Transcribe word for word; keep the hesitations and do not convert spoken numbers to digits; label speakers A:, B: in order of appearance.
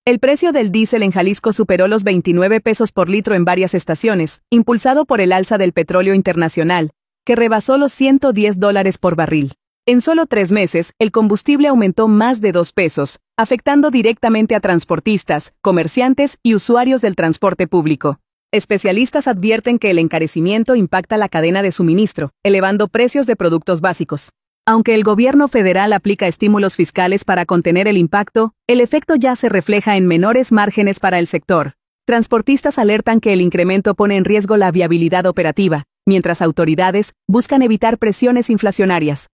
A: El precio del diésel en Jalisco superó los veintinueve pesos por litro en varias estaciones, impulsado por el alza del petróleo internacional, que rebasó los ciento diez dólares por barril. En solo tres meses, el combustible aumentó más de dos pesos, afectando directamente a transportistas, comerciantes y usuarios del transporte público. Especialistas advierten que el encarecimiento impacta la cadena de suministro, elevando precios de productos básicos. Aunque el gobierno federal aplica estímulos fiscales para contener el impacto, el efecto ya se refleja en menores márgenes para el sector. Transportistas alertan que el incremento pone en riesgo la viabilidad operativa, mientras autoridades buscan evitar presiones inflacionarias.